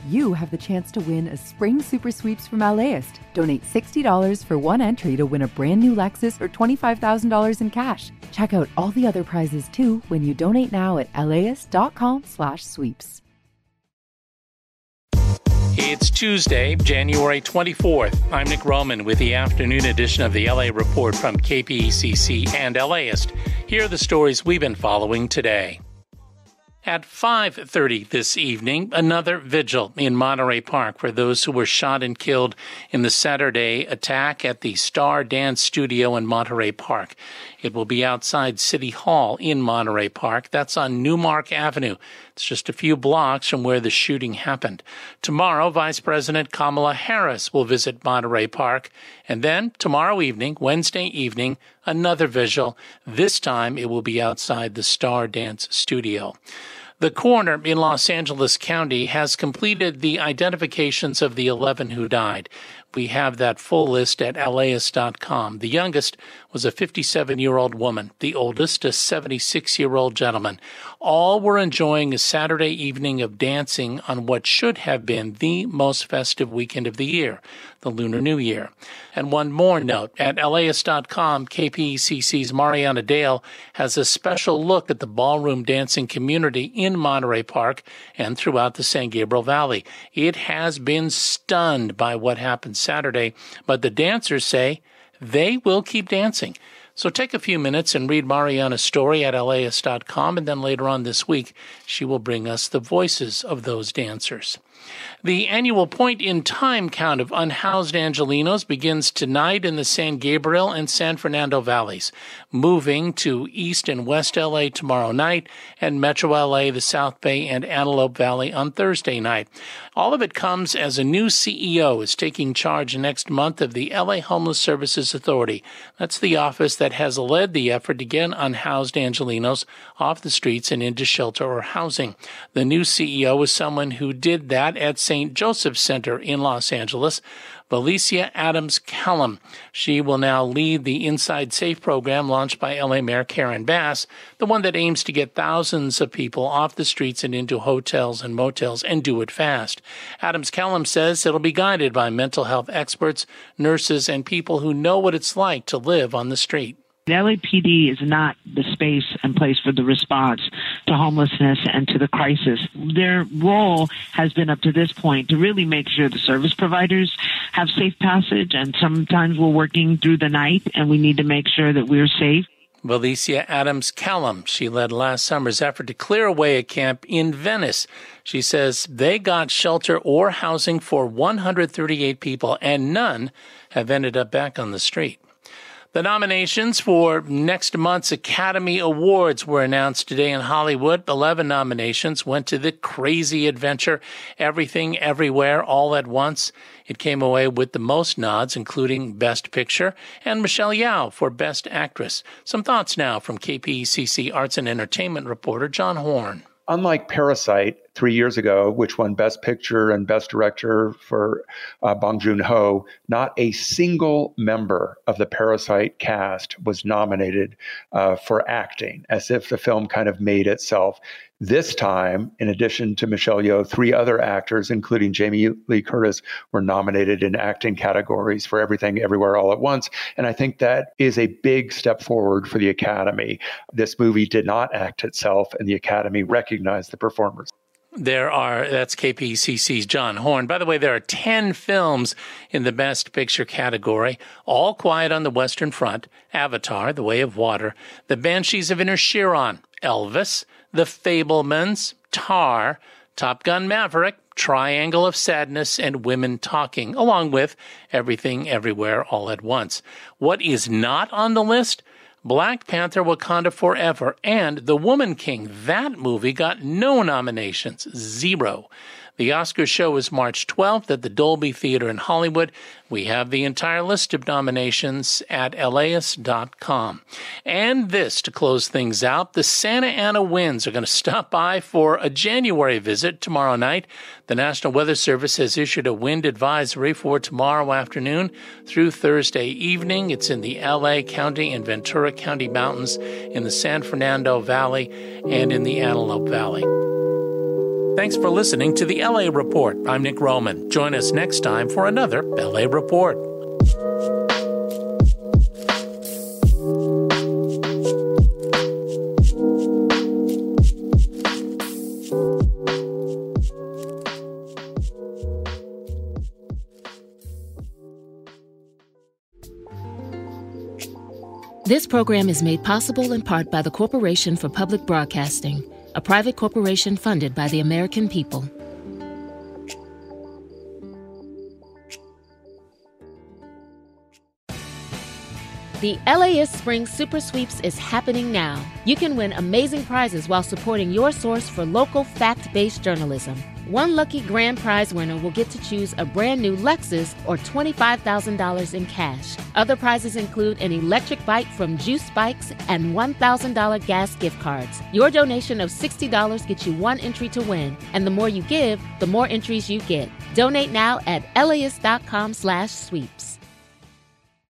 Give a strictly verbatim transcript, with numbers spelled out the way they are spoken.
you have the chance to win a Spring Super Sweeps from LAist. Donate sixty dollars for one entry to win a brand new Lexus or twenty-five thousand dollars in cash. Check out all the other prizes too when you donate now at laist.com slash sweeps. It's Tuesday, January twenty-fourth. I'm Nick Roman with the afternoon edition of the L A Report from K P E C C and LAist. Here are the stories we've been following today. At five thirty this evening, another vigil in Monterey Park for those who were shot and killed in the Saturday attack at the Star Dance Studio in Monterey Park. It will be outside City Hall in Monterey Park. That's on Newmark Avenue. It's just a few blocks from where the shooting happened. Tomorrow, Vice President Kamala Harris will visit Monterey Park. And then tomorrow evening, Wednesday evening, another vigil. This time it will be outside the Star Dance Studio. The coroner in Los Angeles County has completed the identifications of the eleven who died. We have that full list at laist dot com. The youngest was a fifty-seven-year-old woman, the oldest a seventy-six-year-old gentleman. All were enjoying a Saturday evening of dancing on what should have been the most festive weekend of the year, the Lunar New Year. And one more note, at laist dot com, K P E C C's Mariana Dale has a special look at the ballroom dancing community in Monterey Park and throughout the San Gabriel Valley. It has been stunned by what happened Saturday, but the dancers say they will keep dancing. So take a few minutes and read Mariana's story at laist dot com, and then later on this week, she will bring us the voices of those dancers. The annual point-in-time count of unhoused Angelenos begins tonight in the San Gabriel and San Fernando valleys, moving to East and West L A tomorrow night, and Metro L A, the South Bay, and Antelope Valley on Thursday night. All of it comes as a new C E O is taking charge next month of the L A Homeless Services Authority. That's the office that has led the effort to get unhoused Angelenos off the streets and into shelter or housing. The new C E O is someone who did that at Saint Joseph's Center in Los Angeles, Valencia Adams Callum. She will now lead the Inside Safe program launched by L A Mayor Karen Bass, the one that aims to get thousands of people off the streets and into hotels and motels and do it fast. Adams Callum says it'll be guided by mental health experts, nurses, and people who know what it's like to live on the street. The L A P D is not the space and place for the response to homelessness and to the crisis. Their role has been up to this point to really make sure the service providers have safe passage, and sometimes we're working through the night and we need to make sure that we're safe. Valencia Adams Callum, she led last summer's effort to clear away a camp in Venice. She says they got shelter or housing for one hundred thirty-eight people, and none have ended up back on the street. The nominations for next month's Academy Awards were announced today in Hollywood. Eleven nominations went to the crazy adventure, Everything, Everywhere, All at Once. It came away with the most nods, including Best Picture, and Michelle Yeoh for Best Actress. Some thoughts now from K P E C C Arts and Entertainment reporter John Horn. Unlike Parasite three years ago, which won Best Picture and Best Director for uh, Bong Joon-ho, not a single member of the Parasite cast was nominated uh, for acting, as if the film kind of made itself. This time, in addition to Michelle Yeoh, three other actors, including Jamie Lee Curtis, were nominated in acting categories for Everything, Everywhere, All at Once. And I think that is a big step forward for the Academy. This movie did not act itself, and the Academy recognized the performers. There are, that's K P E C C's John Horn. By the way, there are ten films in the Best Picture category. All Quiet on the Western Front, Avatar, The Way of Water, The Banshees of Inisherin, Elvis, The Fabelmans, Tar, Top Gun Maverick, Triangle of Sadness, and Women Talking, along with Everything, Everywhere, All at Once. What is not on the list? Black Panther Wakanda Forever and The Woman King. That movie got no nominations, zero. The Oscar show is March twelfth at the Dolby Theater in Hollywood. We have the entire list of nominations at laist dot com. And this, to close things out, the Santa Ana winds are going to stop by for a January visit tomorrow night. The National Weather Service has issued a wind advisory for tomorrow afternoon through Thursday evening. It's in the L A County and Ventura County mountains, in the San Fernando Valley, and in the Antelope Valley. Thanks for listening to the L A Report. I'm Nick Roman. Join us next time for another L A Report. This program is made possible in part by the Corporation for Public Broadcasting, a private corporation funded by the American people. The LAist Spring Super Sweeps is happening now. You can win amazing prizes while supporting your source for local fact-based journalism. One lucky grand prize winner will get to choose a brand new Lexus or twenty-five thousand dollars in cash. Other prizes include an electric bike from Juice Bikes and one thousand dollars gas gift cards. Your donation of sixty dollars gets you one entry to win, and the more you give, the more entries you get. Donate now at laist.com slash sweeps.